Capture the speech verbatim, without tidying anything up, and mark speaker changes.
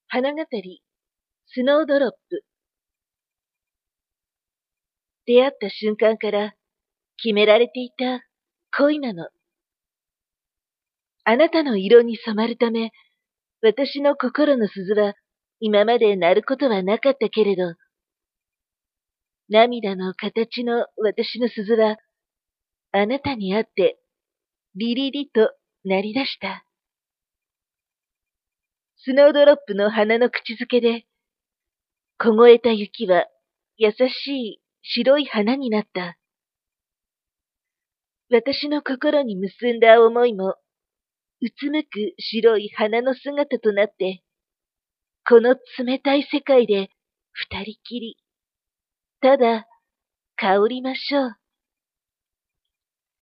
Speaker 1: 花語り、スノードロップ。出会った瞬間から決められていた恋なの。あなたの色に染まるため、私の心の鈴は今まで鳴ることはなかったけれど、涙の形の私の鈴は、あなたに会って、リリリと鳴り出した。スノードロップの花の口づけで、凍えた雪は優しい白い花になった。私の心に結んだ思いも、うつむく白い花の姿となって、この冷たい世界で二人きり、ただ香りましょう。